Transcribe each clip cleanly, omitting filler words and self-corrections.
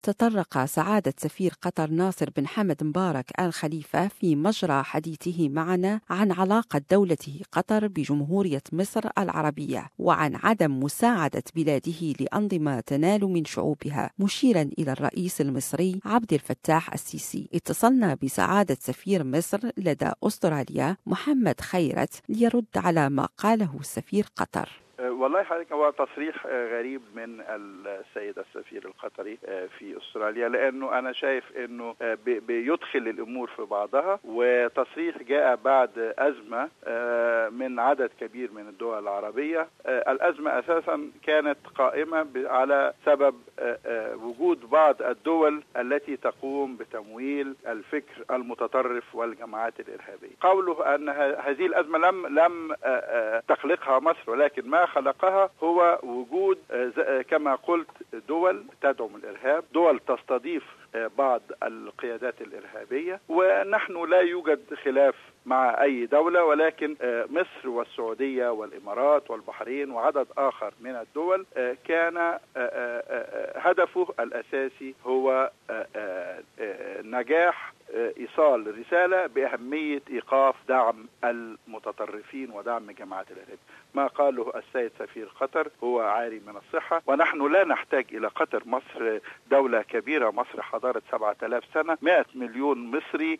تطرق سعادة سفير قطر ناصر بن حمد مبارك آل خليفة في مجرى حديثه معنا عن علاقة دولته قطر بجمهورية مصر العربية وعن عدم مساعدة بلاده لأنظمة تنال من شعوبها، مشيرا إلى الرئيس المصري عبد الفتاح السيسي. اتصلنا بسعادة سفير مصر لدى أستراليا محمد خيرت ليرد على ما قاله سفير قطر. والله حضرتك هو تصريح غريب من السيد السفير القطري في أستراليا، لأنه أنا شايف أنه بيدخل الأمور في بعضها، وتصريح جاء بعد أزمة من عدد كبير من الدول العربية. الأزمة أساسا كانت قائمة على سبب وجود بعض الدول التي تقوم بتمويل الفكر المتطرف والجماعات الإرهابية. قوله أن هذه الأزمة لم تخلقها مصر، ولكن ما خلقها هو وجود كما قلت دول تدعم الإرهاب، دول تستضيف بعض القيادات الإرهابية، ونحن لا يوجد خلاف مع أي دولة، ولكن مصر والسعودية والإمارات والبحرين وعدد آخر من الدول كان هدفه الأساسي هو نجاح إيصال رسالة بأهمية إيقاف دعم المتطرفين ودعم جماعات الإرهاب. ما قاله السيد سفير قطر هو عاري من الصحة، ونحن لا نحتاج إلى قطر. مصر دولة كبيرة، مصر حضارة 7000 سنة، 100 مليون مصري،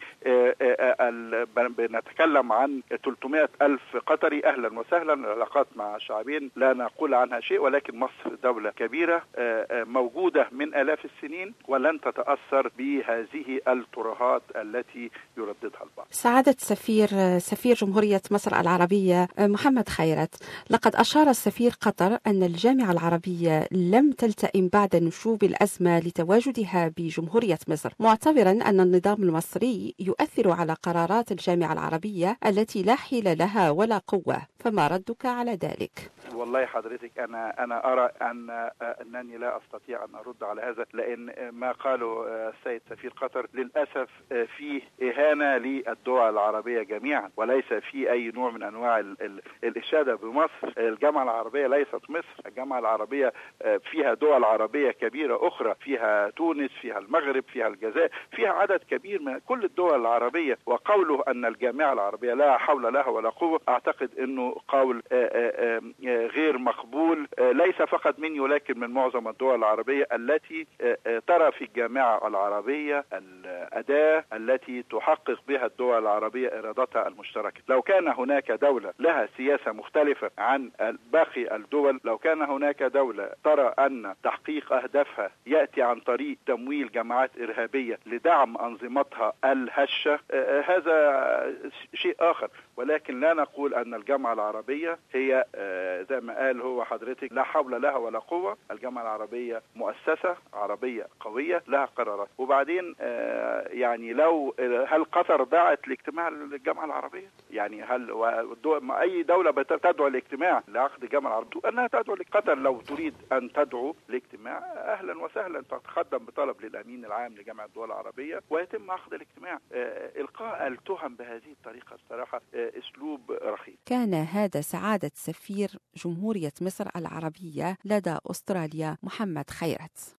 بنتكلم عن 300 ألف قطري. أهلا وسهلا. العلاقات مع شعبين لا نقول عنها شيء، ولكن مصر دولة كبيرة موجودة من آلاف السنين ولن تتأثر بهذه الترهات التي يرددها البعض. سعادة سفير جمهورية مصر العربية محمد خيرت، لقد أشار السفير قطر أن الجامعة العربية لم تلتئم بعد نشوب الأزمة لتواجدها بجمهورية مصر، معتبرا أن النظام المصري يؤثر على قرارات الجامعة العربية التي لا حيل لها ولا قوة، فما ردك على ذلك؟ والله حضرتك أنا أرى أنني لا أستطيع أن أرد على هذا، لأن ما قاله السيد سفير قطر للأسف فيه إهانة للدول العربية جميعا، وليس فيه أي نوع من أنواع الإشادة بمصر. الجامعة العربية ليست مصر، الجامعة العربية فيها دول عربية كبيرة أخرى، فيها تونس، فيها المغرب، فيها الجزائر، فيها عدد كبير من كل الدول العربية. وقوله أن الجامعة العربية لا حول لها ولا قوة أعتقد أنه قول غير مقبول، ليس فقط مني ولكن من معظم الدول العربية التي ترى في الجامعة العربية الأداة التي تحقق بها الدول العربية إرادتها المشتركة. لو كان هناك دولة لها سياسة مختلفة عن باقي الدول، لو كان هناك دولة ترى أن تحقيق أهدافها يأتي عن طريق تمويل جماعات إرهابية لدعم أنظمتها الهشة، هذا شيء آخر. ولكن لا نقول أن الجامعة العربية هي زي ما قال هو حضرتك لا حول لها ولا قوة. الجامعة العربية مؤسسة عربية قوية لها قرارات. وبعدين يعني هل قطر دعت لاجتماع الجامعة العربية؟ يعني هل أي دولة تدعو لاجتماع لعقد الجامعة العربية أنها تدعو لقطر؟ لو تريد أن تدعو لاجتماع أهلا وسهلا، تتقدم بطلب للأمين العام لجامعة الدول العربية ويتم عقد الاجتماع. إلقاء التهم بهذه الطريقة الصراحة أسلوب رخيص. كان هذا سعادة سفير جمهورية مصر العربية لدى أستراليا محمد خيرت.